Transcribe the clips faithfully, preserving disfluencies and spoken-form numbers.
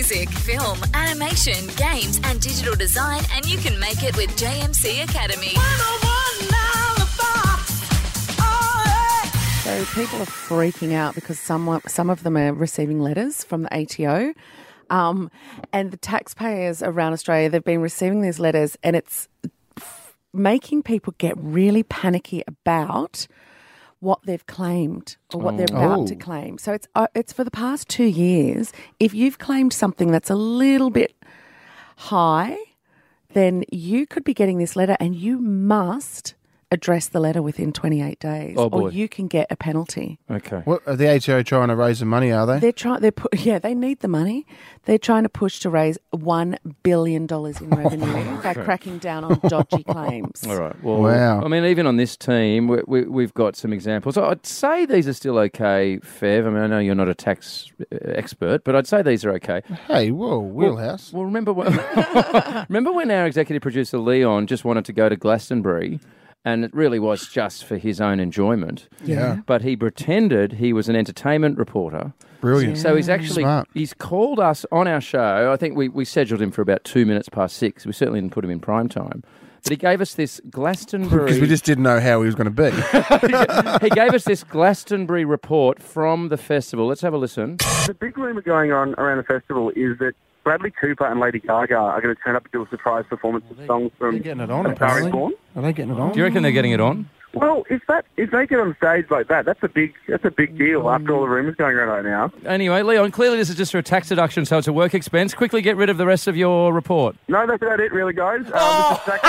Music, film, animation, games and digital design, and you can make it with J M C Academy. So people are freaking out because some, some of them are receiving letters from the A T O. Um, and the taxpayers around Australia, they've been receiving these letters, and it's f- making people get really panicky about what they've claimed or what Oh. they're about Oh. to claim. So it's uh, it's for the past two years. If you've claimed something that's a little bit high, then you could be getting this letter, and you must address the letter within twenty-eight days, Oh, boy. or you can get a penalty. Okay. What are the A T O trying to raise the money? Are they? They're trying. They're pu- yeah. They need the money. They're trying to push to raise one billion dollars in revenue by cracking down on dodgy claims. All right. Well, Wow. I mean, even on this team, we, we, we've got some examples. I'd say these are still okay, Fev. I mean, I know you're not a tax uh, expert, but I'd say these are okay. Hey, whoa, wheelhouse. Well, remember when, remember when our executive producer Leon just wanted to go to Glastonbury, and it really was just for his own enjoyment. Yeah. But he pretended he was an entertainment reporter. Brilliant. So he's actually Smart. he's called us on our show. I think we, we scheduled him for about two minutes past six. We certainly didn't put him in prime time. But he gave us this Glastonbury... Because we just didn't know how he was going to be. he gave us this Glastonbury report from the festival. Let's have a listen. The big rumour going on around the festival is that Bradley Cooper and Lady Gaga are going to turn up and do a surprise performance of songs from They're getting it on, A Star Is apparently. Born. Are they getting it on? Do you reckon they're getting it on? Well, if that if they get on stage like that, that's a big that's a big deal after all the rumours going around right now. Anyway, Leon, clearly this is just for a tax deduction, so it's a work expense. Quickly get rid of the rest of your report. No, that's about it, really, guys. Um, Oh! this is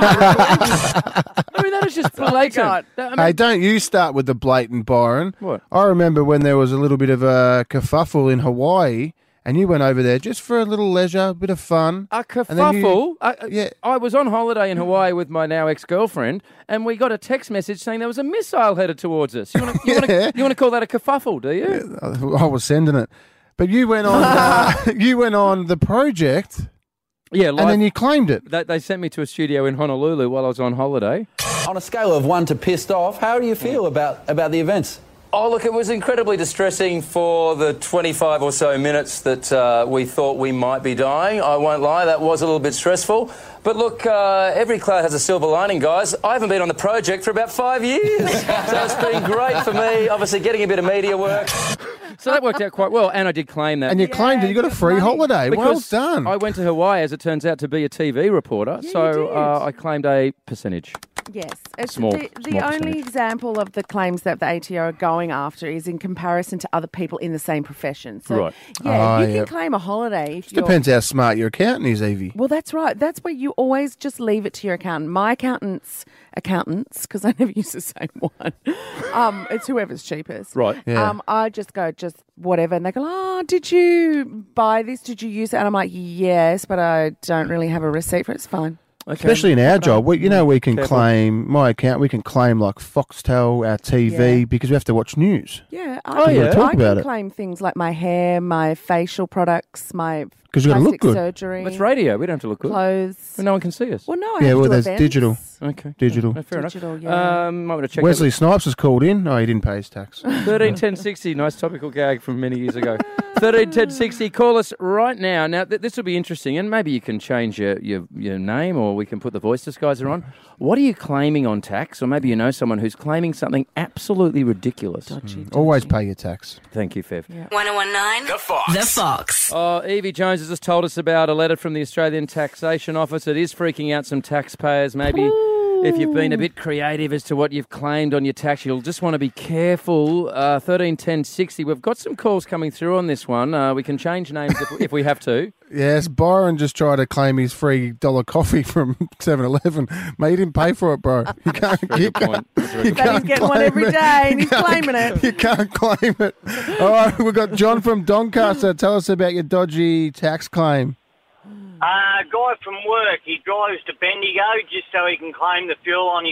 Zach- I mean, that is just blatant. That- I mean, Hey, don't you start with the blatant, Byron. What? I remember when there was a little bit of a kerfuffle in Hawaii, and you went over there just for a little leisure, a bit of fun. A And then you- kerfuffle. I, I- yeah. I was on holiday in Hawaii with my now ex-girlfriend, and we got a text message saying there was a missile headed towards us. You want to you wanna, Yeah. you wanna call that a kerfuffle, do you? I was sending it. But you went on uh, you went on the project, Yeah, live, and then you claimed it. they, they sent me to a studio in Honolulu while I was on holiday. On a scale of one to pissed off, how do you feel about, about the events? Oh, look, it was incredibly distressing for the twenty-five or so minutes that uh, we thought we might be dying. I won't lie, that was a little bit stressful. But look, uh, every cloud has a silver lining, guys. I haven't been on the project for about five years. So it's been great for me, obviously getting a bit of media work. So that worked out quite well, and I did claim that. And you claimed it. You got a free holiday. Well because done. I went to Hawaii, as it turns out, to be a T V reporter, Yeah, so you did. uh, I claimed a percentage. Yes. It's Small- the the small only percentage. example of the claims that the A T O are going after is in comparison to other people in the same profession. So, Right. yeah, Oh, you yeah. can claim a holiday if you're... Depends how smart your accountant is, Evie. Well, that's right. That's where you always just leave it to your accountant. My accountant's accountants, because I never use the same one. Um, it's whoever's cheapest. Right. Yeah. Um, I just go, just whatever. And they go, oh, did you buy this? Did you use it? And I'm like, yes, but I don't really have a receipt for it. It's fine. Okay. Especially in our job, we, you know, we can Careful. claim, my account, we can claim like Foxtel, our T V, Yeah. because we have to watch news. Yeah. Oh, I, yeah. I Talk can about it. claim things like my hair, my facial products, my 'Cause you gotta look plastic good. surgery, It's radio. We don't have to look good. clothes. Well, no one can see us. Well, no, I Yeah, have well, to do there's events. digital. Okay. Digital. No, fair Digital, enough. yeah. Um, I want to check Wesley Snipes was called in. Oh, he didn't pay his tax. thirteen ten sixty, nice topical gag from many years ago. thirteen ten sixty, call us right now. Now, th- this will be interesting, and maybe you can change your, your, your name, or we can put the voice disguiser on. What are you claiming on tax? Or maybe you know someone who's claiming something absolutely ridiculous. Dodgy, Always dodgy. pay your tax. Thank you, Fev. one oh one nine The Fox. The Fox. Oh, Evie Jones has just told us about a letter from the Australian Taxation Office. It is freaking out some taxpayers. Maybe if you've been a bit creative as to what you've claimed on your tax, you'll just want to be careful. Uh, thirteen ten sixty. We've got some calls coming through on this one. Uh, we can change names if, if we have to. Yes, Byron just tried to claim his free dollar coffee from seven eleven. Mate, you didn't pay for it, bro. You can't, Very you good point. can't, That's a very you good But he's can't getting one claim every it. day and You he's can't- claiming it. You can't claim it. All right, we've got John from Doncaster. Tell us about your dodgy tax claim. Uh, a guy from work, he drives to Bendigo just so he can claim the fuel on his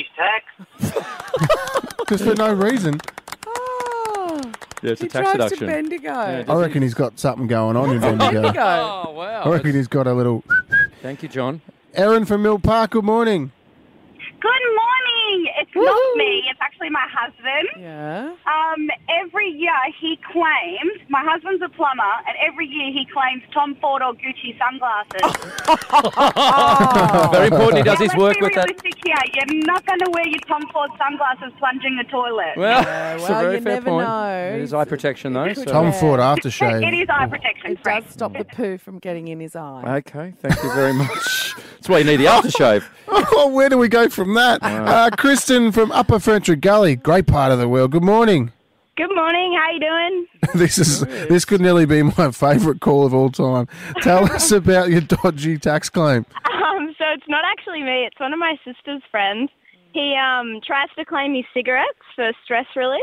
tax. Just for no reason. Oh, Yeah, it's he a tax drives deduction. to Bendigo. Yeah, I reckon he's got something going on in Bendigo. Bendigo. Oh, wow. I reckon he's got a little... Thank you, John. Erin from Mill Park, good morning. Good morning. It's not me. It's actually my husband. Yeah. Um, every year he claims my husband's a plumber, and every year he claims Tom Ford or Gucci sunglasses. Very important he does Now, his work with let's that. be realistic here. You're not going to wear your Tom Ford sunglasses plunging the toilet. Well, Yeah, it's a well, very you fair never point. know. It is eye protection, though. So. Tom Yeah. Ford aftershave. it is eye protection, It Frank. does stop the poo from getting in his eye. Okay, thank you very much. That's why you need the aftershave. Oh, where do we go from that? Uh, Kristen from Upper Ferntree Gully, great part of the world. Good morning. Good morning. How you doing? This is this could nearly be my favourite call of all time. Tell us about your dodgy tax claim. Um, so it's not actually me. It's one of my sister's friends. He um, tries to claim his cigarettes for stress relief.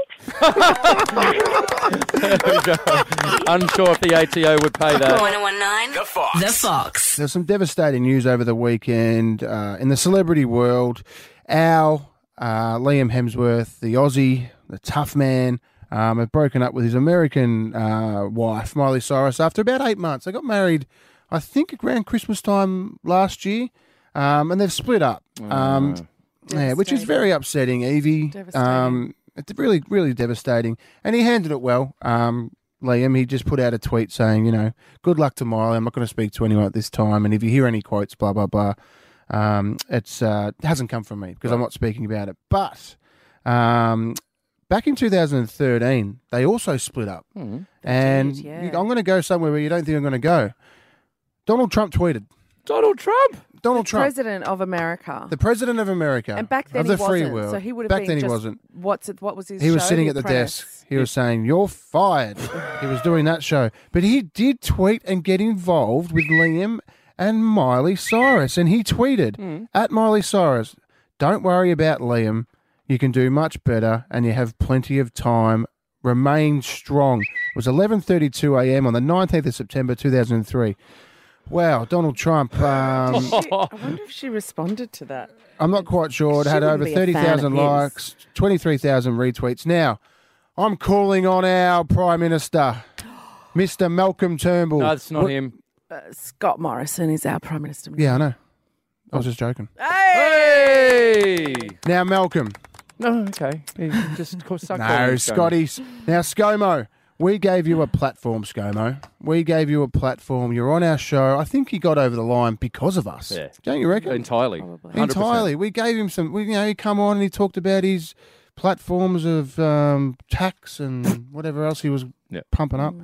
There we go. Unsure if the A T O would pay that. one oh one nine The Fox. The Fox. There's some devastating news over the weekend uh, in the celebrity world. Al, uh, Liam Hemsworth, the Aussie, the tough man, um, have broken up with his American uh, wife, Miley Cyrus, after about eight months. They got married, I think, around Christmas time last year, um, and they've split up. Um, yeah, which is very upsetting, Evie. Devastating. Um, it's really, really devastating. And he handled it well. Um, Liam, he just put out a tweet saying, you know, good luck to Miley. I'm not going to speak to anyone at this time. And if you hear any quotes, blah, blah, blah, um, it's, uh, it hasn't come from me because I'm not speaking about it. But um, back in two thousand thirteen, they also split up. Mm. And did, yeah. you- I'm going to go somewhere where you don't think I'm going to go. Donald Trump tweeted. Donald Trump? Donald Trump. President of America. The president of America. And back then of the he free wasn't. world. So he would have back been then just, he wasn't. What's it, what was his He was show? sitting The at the Apprentice? desk. He was saying, "You're fired." He was doing that show. But he did tweet and get involved with Liam and Miley Cyrus. And he tweeted Hmm. at Miley Cyrus, "Don't worry about Liam. You can do much better and you have plenty of time. Remain strong." It was eleven thirty-two a.m. on the nineteenth of September two thousand three. Wow, Donald Trump. Um, She- I wonder if she responded to that. I'm not quite sure. It She had wouldn't over be a fan thirty thousand of his. likes, twenty-three thousand retweets. Now, I'm calling on our Prime Minister, Mister Malcolm Turnbull. No, it's not What- him. Uh, Scott Morrison is our Prime Minister. Yeah, I know. I was just joking. Hey! Now, Malcolm. No, okay. He just of course, suck No, on him, Scotty. Now, ScoMo, we gave you a platform, ScoMo. We gave you a platform. You're on our show. I think he got over the line because of us. Yeah. Don't you reckon? Entirely. Probably. one hundred percent. Entirely. We gave him some, we, you know, he come on and he talked about his platforms of um, tax and whatever else he was Yeah. pumping up.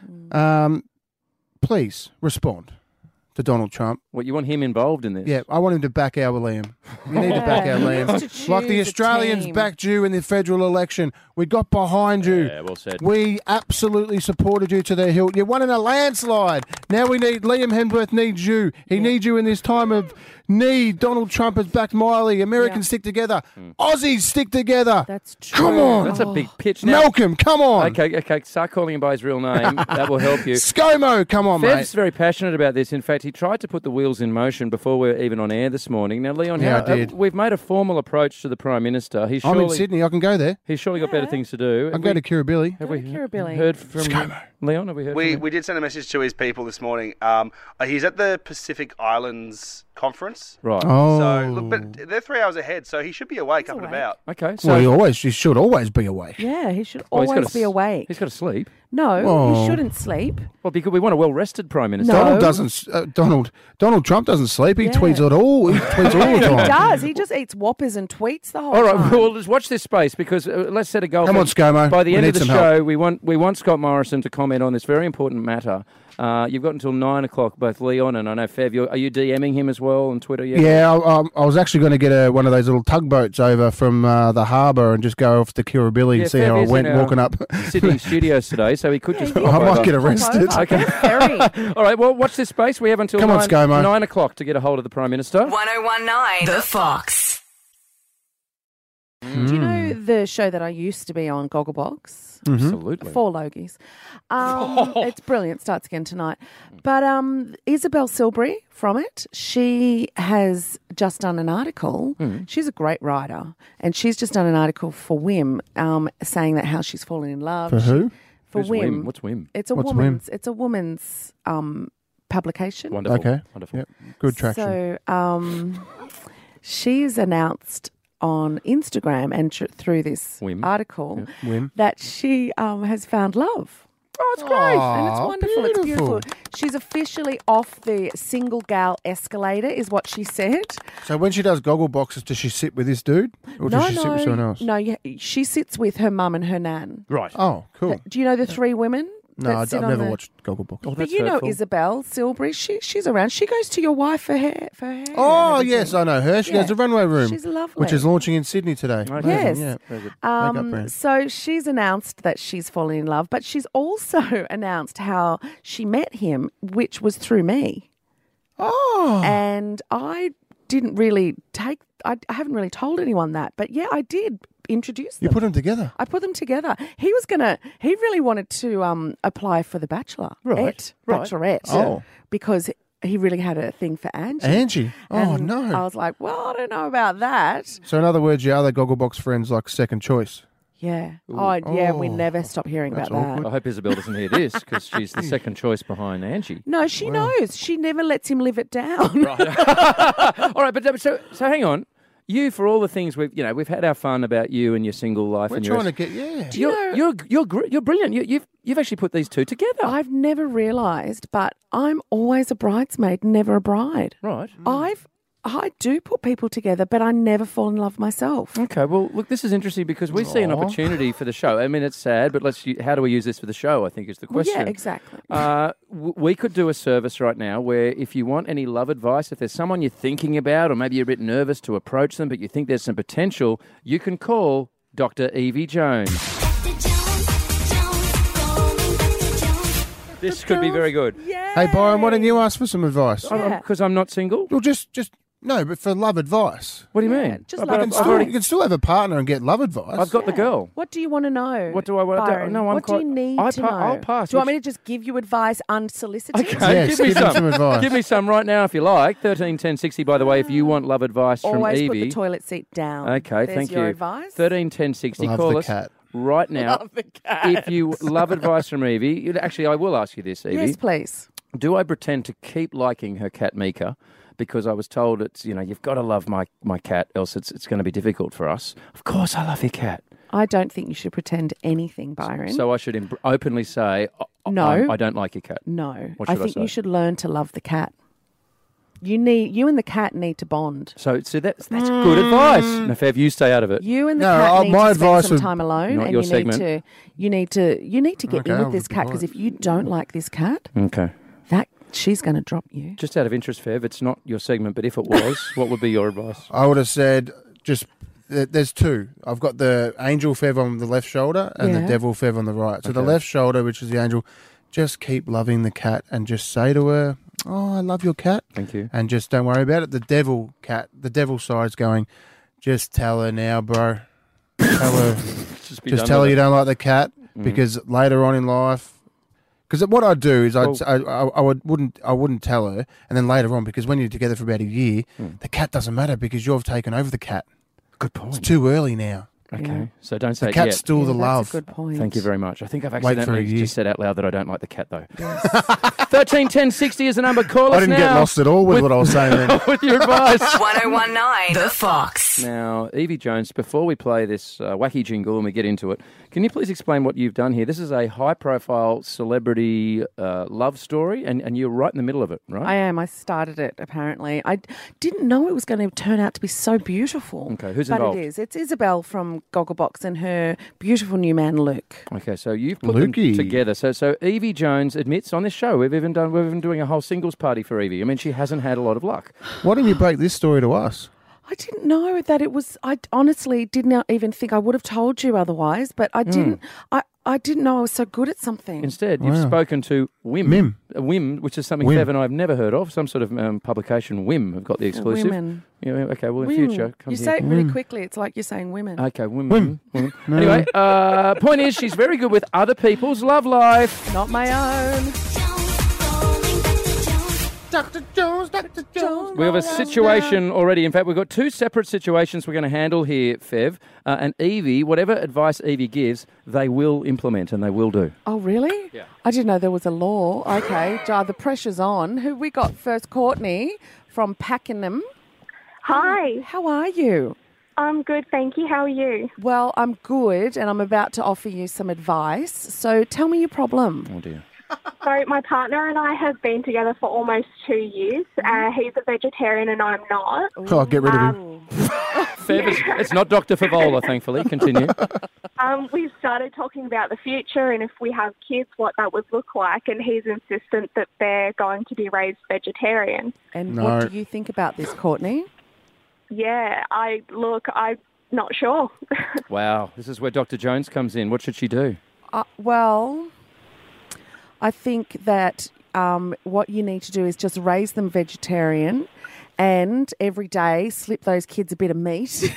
Um, please respond to Donald Trump. What, you want him involved in this? Yeah, I want him to back our Liam. You need to back our He Liam. needs to Like the choose a Australians team. backed you in the federal election. We got behind you. Yeah, well said. We absolutely supported you to the hilt. You won in a landslide. Now we need Liam Hemsworth needs you. He needs you in this time of need. Donald Trump has backed Miley. Americans Yeah. stick together. Aussies stick together. That's true. Come on. That's a big pitch now. Malcolm, come on. Okay, okay. Start calling him by his real name. That will help you. ScoMo, come on, Fev's mate. very passionate about this. In fact, he tried to put the wheels in motion before we were even on air this morning. Now, Leon, Yeah, how, I did. uh, we've made a formal approach to the Prime Minister. He's I'm surely, in Sydney. I can go there. He's surely got better things to do. I Have can go we, to Kirribilli. have Go we to Kirribilli. heard from ScoMo. Leon? Have we heard We from him? we did send a message to his people this morning. Um, uh, he's at the Pacific Islands conference. Right. Oh. So look, but they're three hours ahead, so he should be awake up and awake. about. Okay. So Well, he always, he should always be awake. Yeah, he should well, he's always gotta be s- awake. He's got to sleep. No, Oh. he shouldn't sleep. Well, because we want a well-rested Prime Minister. No. Donald doesn't. Uh, Donald Donald Trump doesn't sleep. He Yeah. tweets it all. He tweets all the He time. does. He just eats whoppers and tweets the whole All right, time. well, let's watch this space because uh, let's set a goal. Come for- on, ScoMo. By the We end need of the some show, help. we want we want Scott Morrison to comment on this very important matter. Uh, you've got until nine o'clock, both Leon and I know Fev. You're, are you DMing him as well on Twitter? Yet? Yeah, I, um, I was actually going to get a, one of those little tugboats over from uh, the harbour and just go off to Kirribilli Yeah, and see Fev how I is went in our walking up. Sydney studios today, so he could just. Yeah, pop I might over. get arrested. Over. Okay. Very. All right. Well, watch this space. We have until Come on, nine, ScoMo. nine o'clock to get a hold of the Prime Minister. one oh one nine The Fox. Do you know the show that I used to be on, Gogglebox? Absolutely. Four Logies. Um, It's brilliant. Starts again tonight. But um, Isabel Silbury from it, she has just done an article. She's a great writer. And she's just done an article for Wim um, saying that how she's fallen in love. For who? For Who's Wim. What's Wim? It's a What's woman's. It's a woman's um, publication. Wonderful. Okay. Wonderful. Yep. Good traction. So um, she's announced on Instagram and tr- through this Wim. article Wim. that she um, has found love. Oh, it's great. And it's Aw, wonderful. It's beautiful. beautiful. She's officially off the single gal escalator, is what she said. So when she does goggle boxes, does she sit with this dude? Or no, does she no, sit with someone else? no. Yeah, she sits with her mum and her nan. Right. Oh, cool. Do you know the three women? No, that I've sit on never the- watched goggle boxes. Oh, But that's you know hurtful. Isabel Silbury. She she's around. She goes to your wife for hair. For hair Oh, and yes, everything. I know her. She Yeah. goes to Runway Room. She's lovely. Which is launching in Sydney today. Okay. Yes. Yeah. Very good. Makeup Um, brand. so she's announced that she's fallen in love, but she's also announced how she met him, which was through me. Oh. And I didn't really take, I, I haven't really told anyone that, but yeah, I did introduce them. You put them together. I put them together. He was going to, he really wanted to um, apply for The Bachelor. Right, right. Bachelorette. Oh. Because he really had a thing for Angie. Angie. Oh, And no. I was like, well, I don't know about that. So in other words, your other Gogglebox friends like second choice. Yeah. Oh, yeah, we Oh. never stop hearing That's about that. awkward. I hope Isabel doesn't hear this because she's the second choice behind Angie. No, she knows. She never lets him live it down. All right, but so so hang on. You, for all the things we've, you know, we've had our fun about you and your single life We're and your. trying to get, yeah. you You're, know- you're you're gr- you're brilliant. You, you've you've actually put these two together. I've never realised, but I'm always a bridesmaid, never a bride. Right. I've I do put people together, but I never fall in love myself. Okay. Well, look, this is interesting because we see an Aw. opportunity for the show. I mean, it's sad, but let's. u- How do we use this for the show? I think is the Well, question. yeah, exactly. Uh, w- we could do a service right now where if you want any love advice, if there's someone you're thinking about or maybe you're a bit nervous to approach them, but you think there's some potential, you can call Doctor Evie Jones. This could be very good. Yeah. Hey, Byron, why don't you ask for some advice? Yeah. Because I'm not single? Well, just, just, no, but for love advice. What do you Yeah, mean? just I've, love got- You can, I've still, already, you can still have a partner and get love advice. I've got the girl. What do you want to know? What do I want? Byron? No, I'm what quite- do you need I to pa- know? I'll pass. Do you want Which- me to just give you advice unsolicited? Okay, Yes, give me give him some. some advice. Give me some right now if you like. thirteen ten sixty, by the way, if you want love advice from Always put Evie. the toilet seat down. Okay, There's thank your you. advice. thirteen ten sixty, Love call the us cat. right now. Love the cat. If you love advice from Evie, you- actually, I will ask you this, Evie. Yes, please. Do I pretend to keep liking her cat Mika because I was told it's, you know, you've got to love my, my cat, else it's it's going to be difficult for us? Of course, I love your cat. I don't think you should pretend anything, Byron. So I should em- openly say, I- No. I, I don't like your cat. no, What I should I think say? you should learn to love the cat. You need you and the cat need to bond. So, so that's, that's good advice. Now, Fev, you stay out of it. You and the No, cat uh, need my to spend advice some would- time alone, Not and your you segment. need to you need to you need to get Okay, in I'll with this be cat because quiet. if you don't like this cat, Okay. that she's going to drop you. Just out of interest, Fev, it's not your segment, but if it was, what would be your advice? I would have said just th- there's two. I've got the angel fev on the left shoulder and Yeah. the devil fev on the right. So the Okay. left shoulder, which is the angel, just keep loving the cat and just say to her, "Oh, I love your cat," Thank you. and just don't worry about it. The devil cat, the devil side's going, just tell her now, bro. Tell her, Just, be just done tell her with you it. don't like the cat Mm. because later on in life. Because what I'd do is I'd, Well- I, I, I would, wouldn't I wouldn't tell her, and then later on, because when you're together for about a year, Mm. the cat doesn't matter because you've taken over the cat. Good It's point. too early now. Okay, Yeah. so don't say The it cat's yet. still the Yeah, love. That's a good point. Thank you very much. I think I've Wait for a accidentally year. just said out loud that I don't like the cat, though. Thirteen ten sixty is the number. Call us I didn't now. get lost at all with, what I was saying then. with your advice. one oh one nine The Fox. Now, Evie Jones, before we play this uh, wacky jingle and we get into it, can you please explain what you've done here? This is a high-profile celebrity uh, love story, and, and you're right in the middle of it, right? I am. I started it, apparently. I d- didn't know it was going to turn out to be so beautiful. Okay, who's but involved? it is. It's Isabel from Gogglebox and her beautiful new man, Luke. Okay, so you've put Lukey. them together. So, so Evie Jones admits on this show we've even done we're even doing a whole singles party for Evie. I mean, she hasn't had a lot of luck. Why didn't you break this story to us? I didn't know that it was. I honestly did not even think I would have told you otherwise. But I didn't. I, I didn't know I was so good at something. Instead, you've Wow. spoken to Wim. Mim. Uh, Wim, which is something Wim. Fev and I have never heard of. Some sort of um, publication. Wim have got the exclusive. Women. Yeah, okay, well, in Women. future, come You here. say it really quickly. It's like you're saying women. Okay, Wim. Wim. Wim. No. Anyway, uh, point is, she's very good with other people's love life. Not my own. Doctor Jones, Doctor Jones. We have a situation already. In fact, we've got two separate situations we're going to handle here, Fev. Uh, and Evie, whatever advice Evie gives, they will implement and they will do. Oh, really? Yeah. I didn't know there was a law. Okay, Jar, the pressure's on. Who we got first? Courtney from Pakenham. Hi. How are you? I'm good, thank you. How are you? Well, I'm good, and I'm about to offer you some advice. So tell me your problem. Oh, dear. So my partner and I have been together for almost two years. Uh, he's a vegetarian and I'm not. Oh, get rid of him. Fev, it's, it's not Doctor Favola, thankfully. Continue. Um, we've started talking about the future and if we have kids, what that would look like. And he's insistent that they're going to be raised vegetarian. And No. what do you think about this, Courtney? Yeah, I look, I'm not sure. Wow. This is where Doctor Jones comes in. What should she do? Uh, well, I think that um, what you need to do is just raise them vegetarian and every day slip those kids a bit of meat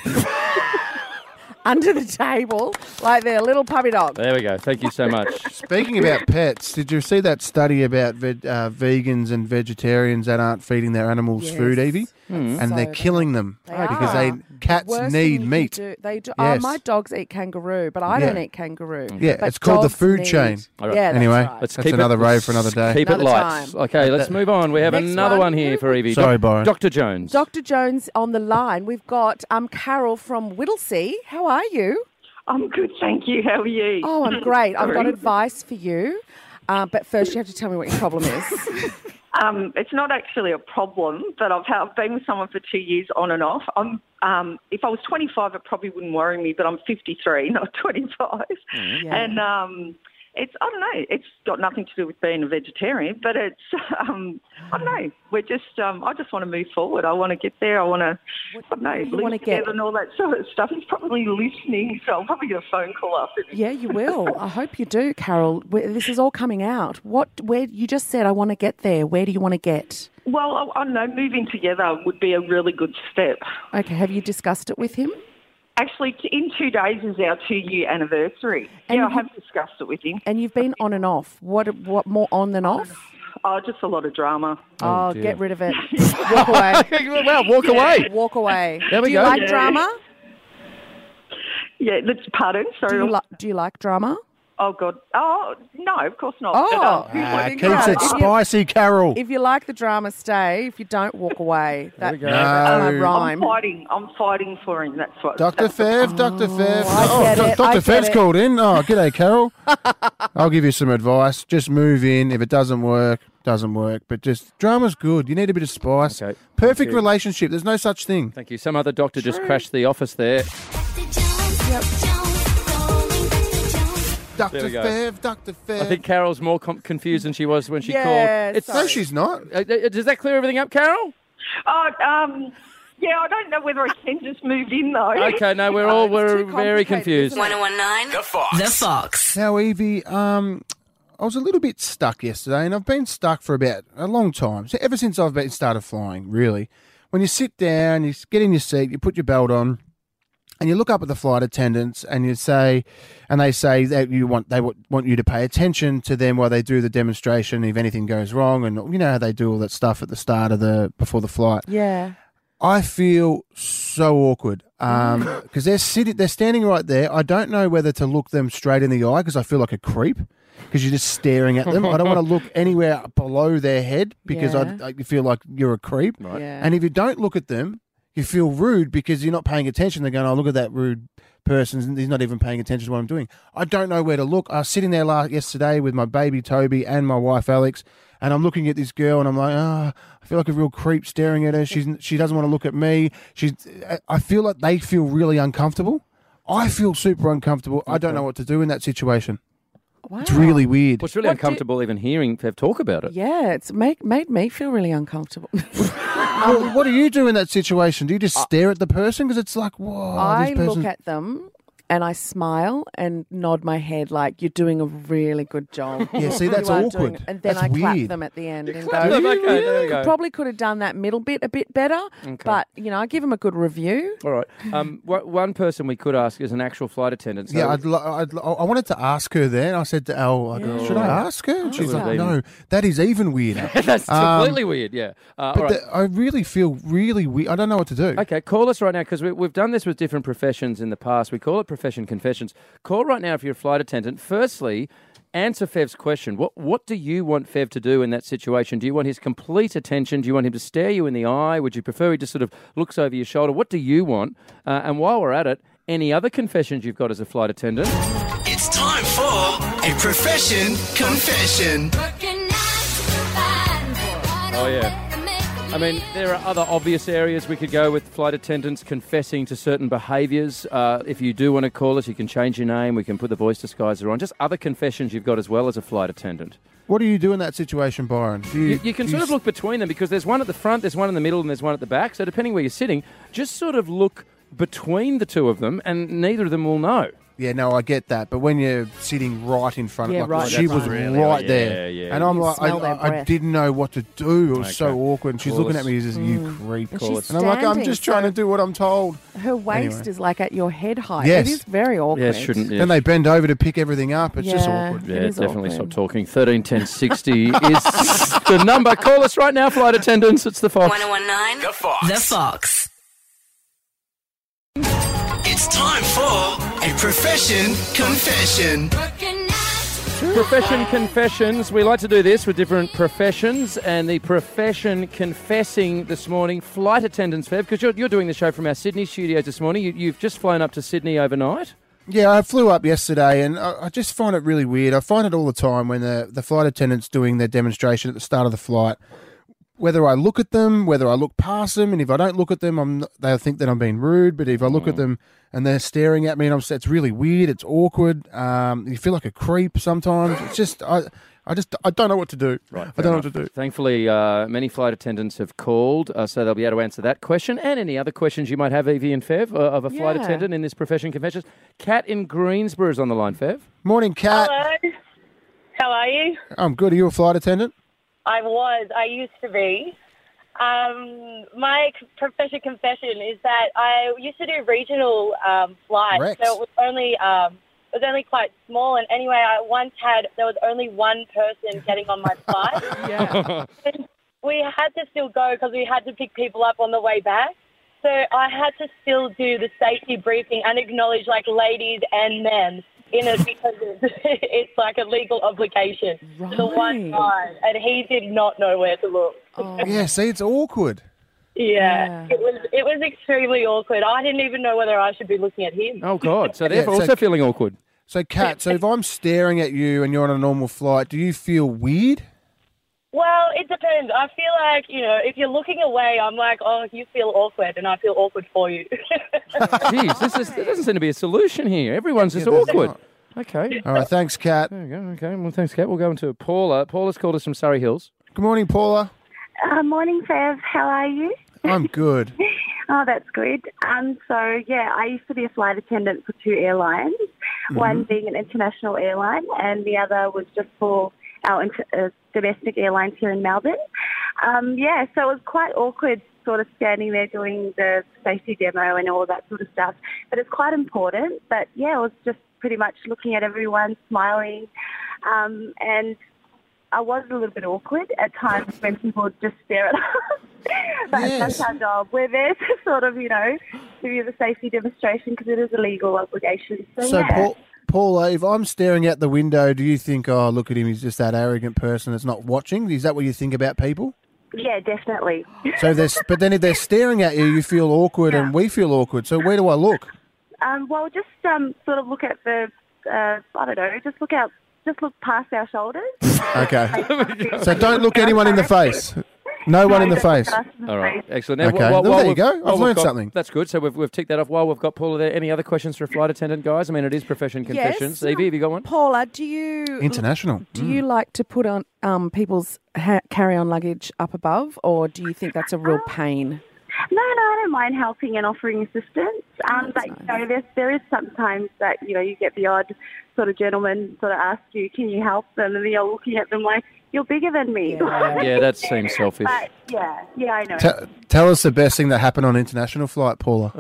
under the table like they're a little puppy dog. There we go. Thank you so much. Speaking about pets, did you see that study about ve- uh, vegans and vegetarians that aren't feeding their animals Yes. food, Evie? Hmm. And So they're bad. killing them They because are. they cats Worse than need you can meat. do. They do. Oh, Yes. my dogs eat kangaroo, but I Yeah. don't eat kangaroo. Yeah, But it's called the dogs food need- chain. All right. Yeah, that's Anyway, right. Let's That's keep another it, rave for another day. Keep Another it light. time. Okay, let's move on. We have Next another one. one here for Evie. Sorry, Doc- Byron. Doctor Jones. Doctor Jones on the line. We've got um, Carol from Whittlesea. How are you? I'm good, thank you. How are you? Oh, I'm great. I've got Sorry. advice for you. Uh, but first, you have to tell me what your problem is. Um, it's not actually a problem, but I've, I've been with someone for two years on and off. I'm, um, if I was twenty-five, it probably wouldn't worry me, but I'm fifty-three, not twenty-five. Yeah. And um, it's, I don't know, it's got nothing to do with being a vegetarian, but it's, um, I don't know, we're just, um, I just want to move forward. I want to get there. I want to, I don't know, you live wanna together get- and all that sort of stuff. He's probably listening, so I'll probably get a phone call after this. Yeah, you will. I hope you do, Carol. Where- This is all coming out. What? Where you just said I want to get there. Where do you want to get? Well, I, I don't know, moving together would be a really good step. Okay. Have you discussed it with him? Actually, t- in two days is our two-year anniversary. And yeah, I you- have discussed it with him. And you've been on and off. What? What more on than off? Oh, just a lot of drama. Oh, dear. get rid of it. Walk away. Well, walk away. Walk away. There we do you go. like Yeah. drama? Yeah, that's pardon. Sorry. Do you, li- do you like drama? oh God. Oh no, of course not. Oh. But, um, Ah, Think keeps about it it. If you- spicy, Carol. If you like the drama, stay. If you don't, walk away. That, we go. That's my No. I'm rhyme. fighting. I'm fighting for him. That's what. Doctor that's Fev, Doctor Fev. I Oh, get Do- it, I Doctor get Fev's it. called in. Oh, g'day, Carol. I'll give you some advice. Just move in. If it doesn't work, doesn't work. But just drama's good. You need a bit of spice. Okay. Perfect Thank you. relationship. There's no such thing. Thank you. Some other doctor just crashed the office there. Doctor we go. Fev, Doctor Fev. I think Carol's more com- confused than she was when she Yeah, called. It's, no, she's not. uh, uh, does that clear everything up, Carol? Oh, um, yeah. I don't know whether I can just move in though. Okay, no, we're all we're too very complicated, confused. isn't it? one oh one nine The Fox. The Fox. Now, Evie, um, I was a little bit stuck yesterday, and I've been stuck for about a long time. So ever since I've been started flying, really. When you sit down, you get in your seat, you put your belt on, and you look up at the flight attendants, and you say, and they say that you want they w- want you to pay attention to them while they do the demonstration if anything goes wrong, and you know how they do all that stuff at the start of the before the flight. Yeah. I feel so awkward because they're sitting, they're standing right there. I don't know whether to look them straight in the eye because I feel like a creep because you're just staring at them. I don't want to look anywhere below their head because Yeah. I, I feel like you're a creep. Yeah. And if you don't look at them, you feel rude because you're not paying attention. They're going, "Oh, look at that rude person. He's not even paying attention to what I'm doing." I don't know where to look. I was sitting there last, yesterday with my baby Toby and my wife Alex, and I'm looking at this girl, and I'm like, "Ah, oh, I feel like a real creep staring at her. She's she doesn't want to look at me. She's. I feel like they feel really uncomfortable. I feel super uncomfortable. I don't know what to do in that situation. Wow. It's really weird. Well, it's really What do- uncomfortable even hearing Fev talk about it. Yeah, it's make, made me feel really uncomfortable. Well, what do you do in that situation? Do you just stare at the person because it's like, whoa, I this person. look at them and I smile and nod my head like you're doing a really good job. Yeah, see, that's You are awkward. doing- and then That's I clap weird. them at the end and clap go, them, okay, there you go. probably could have done that middle bit a bit better, but, you know, I give them a good review. All right. Um, wha- one person we could ask is an actual flight attendant. So Yeah, I'd, lo- I'd, lo- I wanted to ask her there. I said to Al, I go, should I ask her? And she's Ask like, her. no, that is even weirder. That's Um, completely weird. Yeah. Uh, all But right. the, I really feel really weird. I don't know what to do. Okay, call us right now because we, we've done this with different professions in the past. We call it profession confessions. Call right now if you're a flight attendant. Firstly, answer Fev's question. What what do you want Fev to do in that situation? Do you want his complete attention? Do you want him to stare you in the eye? Would you prefer he just sort of looks over your shoulder? What do you want? Uh, and while we're at it, any other confessions you've got as a flight attendant? It's time for a profession confession. Oh, yeah. I mean, there are other obvious areas we could go with flight attendants confessing to certain behaviours. Uh, if you do want to call us, you can change your name. We can put the voice disguiser on. Just other confessions you've got as well as a flight attendant. What do you do in that situation, Byron? Do you, You, you can do sort you of look between them because there's one at the front, there's one in the middle, and there's one at the back. So depending where you're sitting, just sort of look between the two of them, and neither of them will know. Yeah, no, I get that. But when you're sitting right in front, Yeah, of right like, in she front. was Really? right Yeah, there, yeah. and I'm You like, I, smell their I, I breath. didn't know what to do. It was so Okay. awkward. And she's Cool. looking at me as you creep. And she's And I'm like, I'm standing, just trying so- to do what I'm told. Her waist Anyway. is like at your head height. Yes. It is very awkward. Yeah, shouldn't. Yeah. Then they bend over to pick everything up. It's just Yeah. awkward. Yeah, It is definitely awkward. stop talking. thirteen ten sixty is the number. Call us right now, flight attendants. It's the Fox. one oh one nine The Fox. The Fox. It's time for a profession confession. Profession confessions. We like to do this with different professions, and the profession confessing this morning, flight attendants, Fev, because you're, you're doing the show from our Sydney studios this morning. You, you've just flown up to Sydney overnight. Yeah, I flew up yesterday, and I, I just find it really weird. I find it all the time when the, the flight attendant's doing their demonstration at the start of the flight. Whether I look at them, whether I look past them, and if I don't look at them, I'm not, they'll think that I'm being rude. But if I look at them and they're staring at me, and I'm, it's really weird. It's awkward. Um, you feel like a creep sometimes. It's just I, I just I don't know what to do. Right, I fair don't know enough. what to do. Thankfully, uh, many flight attendants have called, uh, so they'll be able to answer that question and any other questions you might have, Evie and Fev, uh, of a flight Yeah. attendant in this profession confessions. Kat in Greensboro is on the line, Fev. Morning, Kat. Hello. How are you? I'm good. Are you a flight attendant? I was. I used to be. Um, my c- profession confession is that I used to do regional um, flights, Rex. so it was only um, it was only quite small. And anyway, I once had there was only one person getting on my flight. Yeah. And we had to still go because we had to pick people up on the way back. So I had to still do the safety briefing and acknowledge like ladies and men in it because it's, it's like a legal obligation to the one guy, and he did not know where to look. Oh. Yeah. See, it's awkward. Yeah, it was it was extremely awkward. I didn't even know whether I should be looking at him. Oh, God. So therefore Yeah, so- also feeling awkward. So, Kat, so if I'm staring at you and you're on a normal flight, do you feel weird? Well, it depends. I feel like, you know, if you're looking away, I'm like, oh, you feel awkward, and I feel awkward for you. Jeez, this is, there doesn't seem to be a solution here. Everyone's just Yeah, there's awkward. not. Okay. All right, thanks, Kat. There we go. Okay. Well, thanks, Kat. We'll go into Paula. Paula's called us from Surrey Hills. Good morning, Paula. Uh, morning, Fev. How are you? I'm good. Oh, that's good. Um, so, yeah, I used to be a flight attendant for two airlines, one being an international airline and the other was just for our inter- uh, domestic airlines here in Melbourne. Um, yeah, so it was quite awkward sort of standing there doing the safety demo and all that sort of stuff. But it's quite important. But, yeah, it was just pretty much looking at everyone, smiling, um, and I was a little bit awkward at times when people would just stare at us. But Yes. that's our job. We're there to sort of, you know, give you the safety demonstration because it is a legal obligation. So, So, yeah. Paul, Paula, if I'm staring at the window, do you think, oh, look at him, he's just that arrogant person that's not watching? Is that what you think about people? Yeah, definitely. So, there's, but then if they're staring at you, you feel awkward and we feel awkward. So, where do I look? Um, well, just um, sort of look at the, uh, I don't know, just look out, just look past our shoulders. Okay. So, don't look anyone in the face. No one in the face. All right, excellent. Okay, while- well, while there you we've- go. while I've we've learned got- something. That's good. So we've, we've ticked that off. While we've got Paula there, any other questions for a flight attendant, guys? I mean, it is profession confessions. Yes. Evie, have you got one? Paula, do you International. do you like to put on um, people's ha- carry-on luggage up above, or do you think that's a real pain? No, no, I don't mind helping and offering assistance. Um, but, you know, there's, there is sometimes that, you know, you get the odd sort of gentleman sort of ask you, can you help them? And then you're looking at them like, you're bigger than me. Yeah, that seems selfish. But, yeah, yeah, I know. Te- tell us the best thing that happened on international flight, Paula.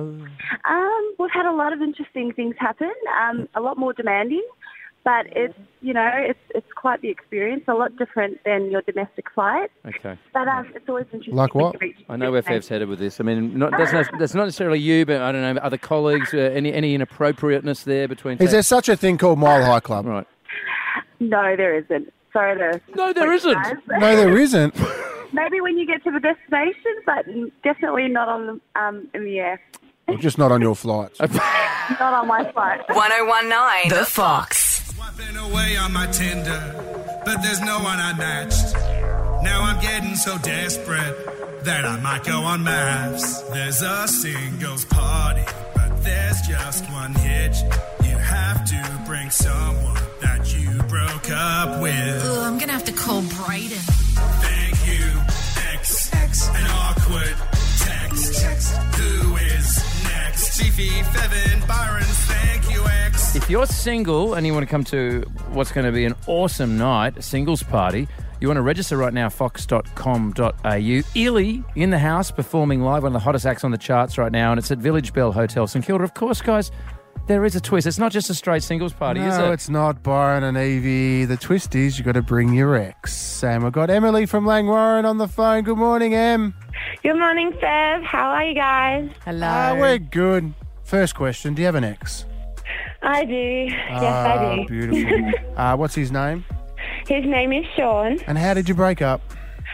Um, we've had a lot of interesting things happen, um, a lot more demanding, but it's, you know, it's it's quite the experience, a lot different than your domestic flight. Okay. But um, it's always interesting. Like when what? you reach I know where Fev's headed with this. I mean, not, that's, not, that's not necessarily you, but I don't know, other colleagues, uh, any any inappropriateness there between... Is there such a thing called Mile High Club? Right. No, there isn't. Sorry to... No, there isn't. guys. No, there isn't. Maybe when you get to the destination, but definitely not on the, um, in the air. Well, just not on your flights. Not on my flight. one oh one nine The Fox. Swiping away on my Tinder, but there's no one I matched. Now I'm getting so desperate that I might go on Maps. There's a singles party, but there's just one hitch. You have to bring someone that you broke up with. Ugh, I'm gonna have to call Brayden. Thank you, X. X. An awkward text. text. Who is next? Chiefy, Fevin, Byron, thank you, X. If you're single and you want to come to what's going to be an awesome night, a singles party, you want to register right now, fox dot com dot a u. Illy in the house performing live, one of the hottest acts on the charts right now, and it's at Village Bell Hotel, St Kilda. Of course, guys, there is a twist. It's not just a straight singles party, no, is it? it's not, Byron and Evie. The twist is you got to bring your ex. And we've got Emily from Langwarrin on the phone. Good morning, Em. Good morning, Fev. How are you guys? Hello. Uh, we're good. First question, do you have an ex? I do. Yes, Ah, I do. beautiful. uh, what's his name? His name is Sean. And how did you break up?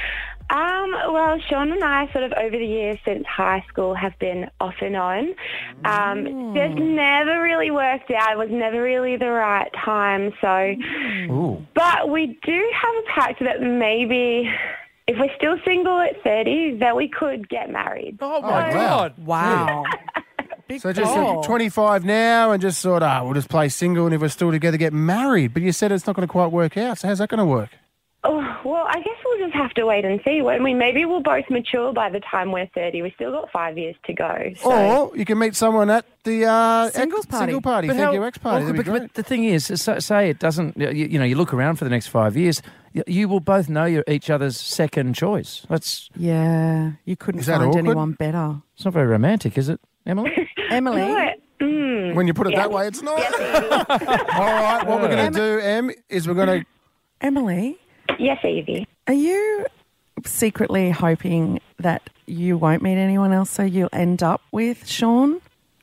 Um, well, Sean and I sort of over the years since high school have been off and on. Um, Just never really worked out. It was never really the right time. So, Ooh. but we do have a pact that maybe if we're still single at thirty, that we could get married. Oh, my Oh, God. Wow. So just uh, twenty-five now and just sort of, oh, we'll just play single and if we're still together, get married. But you said it's not going to quite work out. So how's that going to work? Oh, well, I guess we'll just have to wait and see. I mean, maybe we'll both mature by the time we're thirty. We've still got five years to go. So. Or you can meet someone at the uh, Singles ex- party. Single party. But Thank how- you, ex party. well, That'd be but, great. but the thing is, so- say it doesn't, you, you know, you look around for the next five years, you, you will both know you're each other's second choice. That's Yeah, you couldn't Is that find awkward? anyone better. It's not very romantic, is it, Emily? Emily? No, mm, When you put it yeah. that way, it's not. Yes, Evie. All right, what we're going to do, Em, is we're going to... Emily, Yes, Evie. are you secretly hoping that you won't meet anyone else so you'll end up with Sean?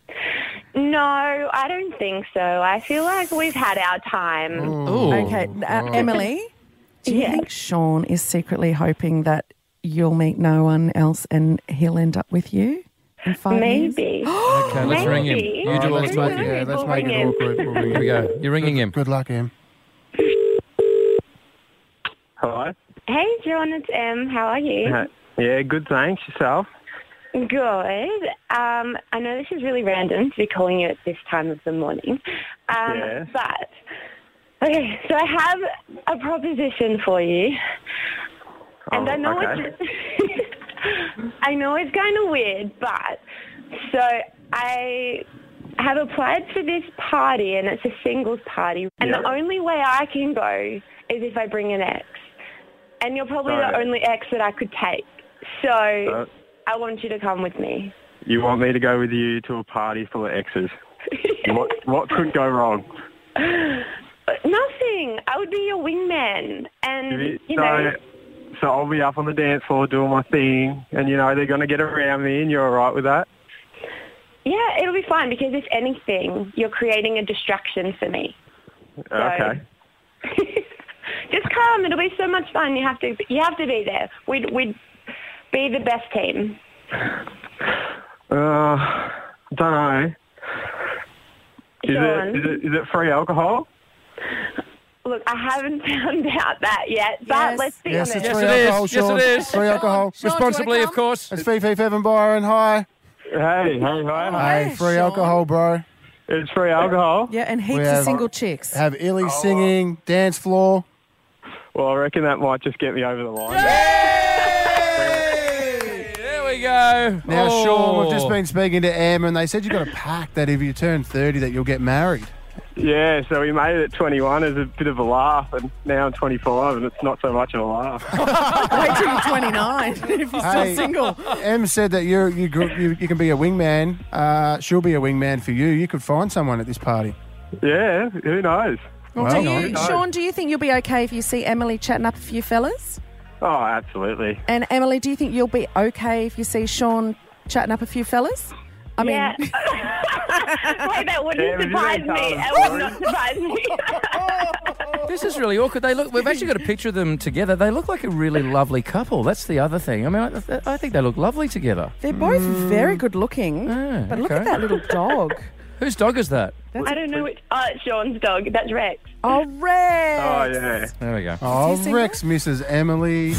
No, I don't think so. I feel like we've had our time. Ooh. Okay, uh, Emily, do you Yes. think Sean is secretly hoping that you'll meet no one else and he'll end up with you in five years? Maybe. Okay, let's ring him. Maybe. You All do all right, the let's make talking. it, yeah, let's We'll make ring it him. awkward. We'll ring Here we him. go. You're ringing him. Good luck, Em. Hello. Hey, John, it's Em. How are you? Uh, yeah, good, thanks. Yourself? Good. Um, I know this is really random to be calling you at this time of the morning. Um, Yes. But, okay, so I have a proposition for you. And Oh, I know okay. it's... I know it's kind of weird, but... So I have applied for this party, and it's a singles party. And Yeah. the only way I can go is if I bring an ex. And you're probably the Sorry. only ex that I could take. So Uh, I want you to come with me. you want me to go with you to a party full of exes? what what could go wrong? Nothing. I would be your wingman. And, You- you so, know... so I'll be up on the dance floor doing my thing, and you know they're going to get around me, and you're all right with that? Yeah, it'll be fine because if anything, you're creating a distraction for me. Okay. Just come. It'll be so much fun. You have to. You have to be there. We'd we'd be the best team. Uh, don't know. Is Sean. it, is it is it free alcohol? Look, I haven't found out that yet, but Yes. let's be Yes, honest. it's Yes, free it is. alcohol, Yes, Sean. it is. Free alcohol. Sean, Responsibly, do you of wanna course. It's Fifi, Fev and Byron. Hi. Hey, hey, hi, hi. Hey, free Sean. alcohol, bro. It's free alcohol. Yeah, and We heaps have- of single chicks. Have Illy singing, dance floor. Well, I reckon that might just get me over the line. There we go. Now, Oh. Sean, we've just been speaking to Em, and they said you've got a pact that if you turn thirty, that you'll get married. Yeah, so we made it at twenty-one as a bit of a laugh, and now I'm twenty-five, and it's not so much of a laugh. Wait till you're twenty-nine if you're still Hey, single. Em said that you're, you gr- you you can be a wingman. Uh, she'll be a wingman for you. You could find someone at this party. Yeah, who knows? Well, do hang you, on. Who knows? Sean, do you think you'll be okay if you see Emily chatting up a few fellas? Oh, absolutely. And Emily, do you think you'll be okay if you see Sean chatting up a few fellas? I mean, Yeah. Wait, that wouldn't Yeah, but you surprise don't tell me. them That would stories. not surprise me. This is really awkward. They look. We've actually got a picture of them together. They look like a really lovely couple. That's the other thing. I mean, I, I think they look lovely together. They're both very good looking. Ah, but look okay. at that little dog. Whose dog is that? I don't know which. Oh, it's Sean's dog. That's Rex. Oh, Rex. Oh, yeah. There we go. Oh, Rex misses Emily.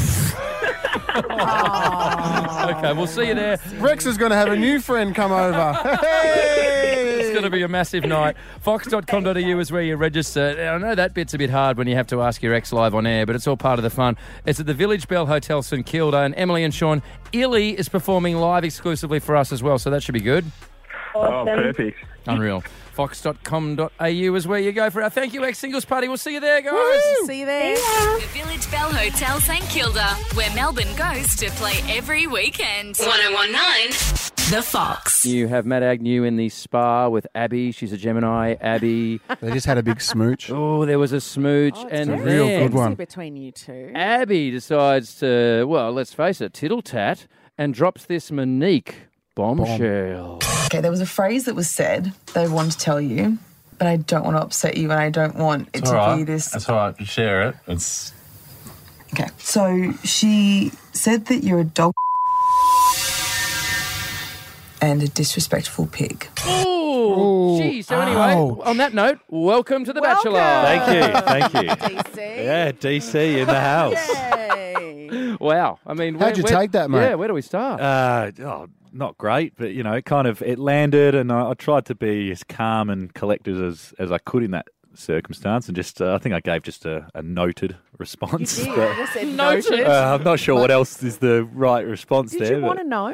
Okay, we'll see you there. Rex is going to have a new friend come over. Hey! It's going to be a massive night. fox dot com dot a u is where you register. I know that bit's a bit hard when you have to ask your ex live on air, but it's all part of the fun. It's at the Village Bell Hotel St Kilda, and Emily and Sean, Illy is performing live exclusively for us as well, so that should be good. Oh, perfect. Unreal. fox dot com dot a u is where you go for our Thank You Ex Singles Party. We'll see you there, guys. Woo! See you there. The Village Bell Hotel St Kilda, where Melbourne goes to play every weekend. one oh one point nine The Fox. You have Matt Agnew in the spa with Abby. She's a Gemini. Abby. They just had a big smooch. Oh, there was a smooch. Oh, and very then real good one. between you two. Abby decides to, well, let's face it, tittle tat, and drops this Monique bombshell. Okay, there was a phrase that was said that I wanted to tell you, but I don't want to upset you and I don't want it It's to all right. be this. That's all right. You share it. It's Okay, so she said that you're a dog and a disrespectful pig. Oh, gee. So anyway, Ouch. on that note, welcome to The Welcome. Bachelor. Thank you, thank you. D C. Yeah, D C in the house. Yay. Wow. I mean, How'd where, you where- take that, mate? Yeah, where do we start? Uh, oh, not great, but you know, it kind of it landed, and I, I tried to be as calm and collected as, as I could in that circumstance, and just uh, I think I gave just a, a noted response. You did. but, You said Noted. noted. uh, I'm not sure what else is the right response Did there. you want but to know?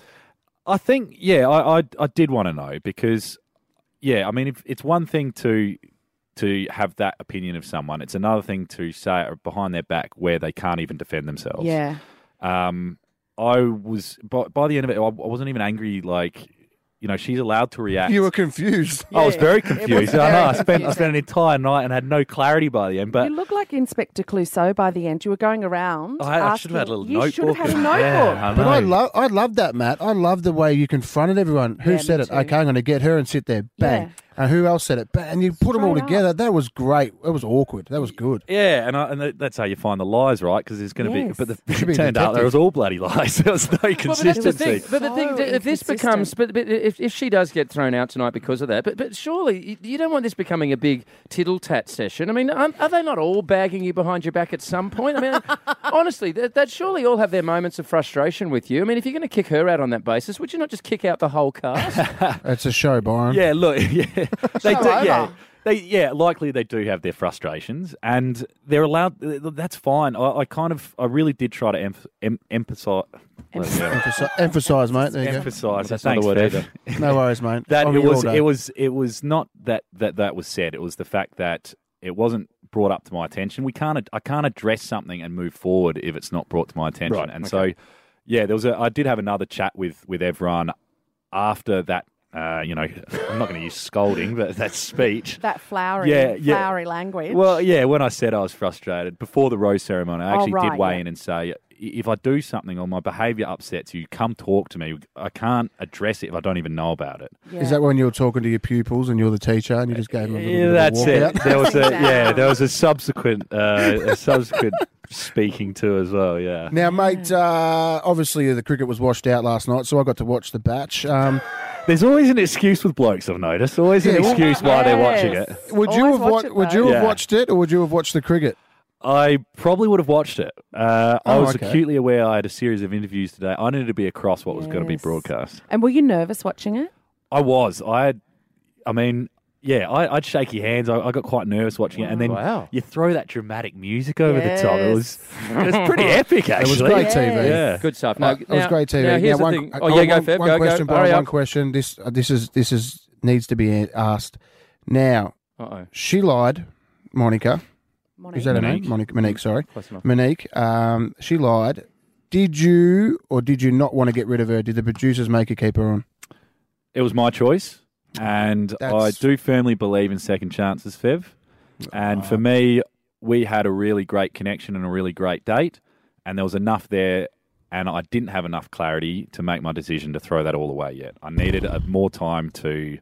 I think, yeah, I, I I did want to know because, yeah, I mean, if, it's one thing to to have that opinion of someone. It's another thing to say it behind their back where they can't even defend themselves. Yeah. Um, I was by, by the end of it, I wasn't even angry. Like, you know, she's allowed to react. You were confused. I was Yeah, very it was confused. I very know. I spent I confusing. spent an entire night and had no clarity by the end. But You look like Inspector Clouseau by the end. You were going around. I, I should have had a asking- little you notebook. should have had a and- notebook. Yeah, I But I know. love, I love that, Matt. I love the way you confronted everyone. Who Yeah, said me it? too. Okay, I'm going to get her and sit there. Bang. Yeah. And who else said it? Bang. And you put them all Straight up. together. That was great. That was awkward. That was good. Yeah, and, I, and th- that's how you find the lies, right? Because there's going to Yes. be, but the, Should be it a turned out there detective. was all bloody lies. There was no Well, but that's the consistency. thing. But the thing, So if this inconsistent. becomes, but, but if, if she does get thrown out tonight because of that, but but surely you- you don't want this becoming a big tittle tat session. I mean, aren't- are they not all bagging you behind your back at some point? I mean, honestly, that that surely all have their moments of frustration with you. I mean, if you're going to kick her out on that basis, would you not just kick out the whole cast? It's a show, Byron. Yeah, look, yeah, they Show do, yeah, over. they, yeah, likely they do have their frustrations, and they're allowed. That's fine. I, I kind of, I really did try to emph- em- emphasize, Emphasi- emphasise, mate. There you go. emphasize. That's not Thanks, the word Bev. either. No worries, mate. That I'm it here was, all day. it was, it was not that that that was said. It was the fact that it wasn't brought up to my attention. We can't, ad- I can't address something and move forward if it's not brought to my attention. Right, and okay. so, yeah, there was a. I did have another chat with with everyone after that. Uh, you know, I'm not going to use scolding, but that speech. That flowery, Yeah, yeah. flowery language. Well, yeah, when I said I was frustrated before the rose ceremony, I Oh, actually right, did weigh yeah. in and say, "I- if I do something or my behaviour upsets you, come talk to me. I can't address it if I don't even know about it. Is that when you were talking to your pupils and you're the teacher and you just gave them a little Yeah, bit that's of a it. walkout? There was a yeah, there was a subsequent uh, a subsequent speaking to as well. Yeah. Now, mate, uh, obviously the cricket was washed out last night, so I got to watch the batch. Um, There's always an excuse with blokes, I've noticed. Always an Yeah, well- excuse why they're watching it. would you Always have watch wa- it, would though. you have Yeah. watched it, or would you have watched the cricket? I probably would have watched it. Uh, I Oh, was okay. acutely aware I had a series of interviews today. I needed to be across what was going to be Yes. broadcast. And were you nervous watching it? I was. I had, I mean, yeah, I, I'd shake your hands. I, I got quite nervous watching it. And then Wow. you throw that dramatic music over the top. It was, Yes. it was pretty epic, It was actually. great T V. Yeah. Good stuff. Uh, Now, it was now- great T V. Now, here's Now, the one, thing. I- Oh, I yeah, want go, one, Feb. one Go, question, go. Brian, Hurry one up. question. This, uh, this is this is needs to be asked. Now, Uh-oh. she lied, Monica. Monique. Is that her Monique. name? Monique. Monique. Sorry, Close enough. Monique. Um, she lied. Did you or did you not want to get rid of her? Did the producers make her keep her on? It was my choice. And I That's- do firmly believe in second chances, Fev. And Ah. for me, we had a really great connection and a really great date. And there was enough there. And I didn't have enough clarity to make my decision to throw that all away yet. I needed uh, more time to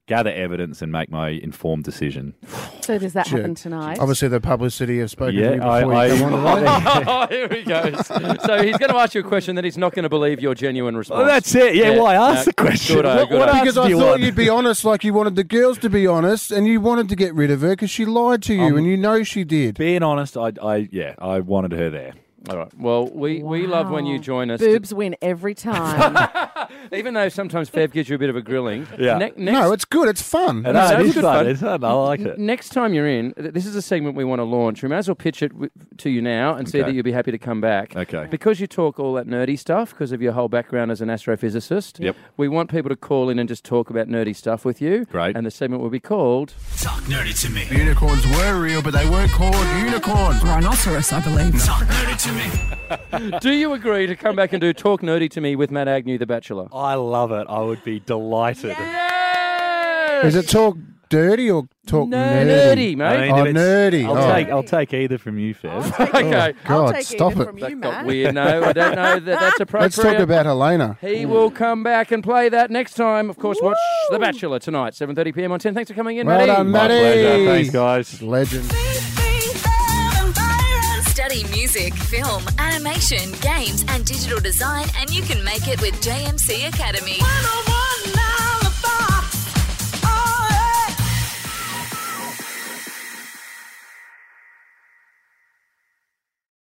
gather evidence and make my informed decision. So does that Sure. happen tonight? Obviously, the publicity have spoken Yeah, to you before I- you I- come on today. Oh, here he goes. So he's going to ask you a question that he's not going to believe your genuine response. Oh, that's it. Yeah, why ask the question? Good, What- good what on. Because I thought you'd be honest like you wanted the girls to be honest, and you wanted to get rid of her because she lied to you, Um, and you know she did. Being honest, I, I yeah, I wanted her there. All right. Well, we, we love when you join us. Boobs win every time. Even though sometimes Fev gives you a bit of a grilling. Yeah. Ne- next, No, it's good. It's fun. And No, no, it it's is good fun. fun. It's fun. I like it. Next time you're in, th- this is a segment we want to launch. We may as well pitch it w- to you now and see Okay. that you'll be happy to come back. Okay. Because you talk all that nerdy stuff because of your whole background as an astrophysicist. Yep. We want people to call in and just talk about nerdy stuff with you. Great. And the segment will be called Talk nerdy to me. Unicorns were real, but they weren't called unicorns. Rhinoceros, I believe. Talk nerdy to me. Do you agree to come back and do Talk Nerdy to Me with Matt Agnew, The Bachelor? I love it. I would be delighted. Is it talk dirty or talk No, nerdy? nerdy, mate. I mean, Oh, if it's- nerdy. I'll Oh. take I'll take either from you, Fev. Okay. I'll God, take stop either it. from That you, got Matt. weird. No, I don't know that that's appropriate. Let's talk about Helena. He will come back and play that next time. Of course, watch The Bachelor tonight, seven thirty p m on ten. Thanks for coming in, Well Matty. done, My Matty. pleasure. Thanks, guys. Legend. Study music, film, animation, games, and digital design, and you can make it with J M C Academy.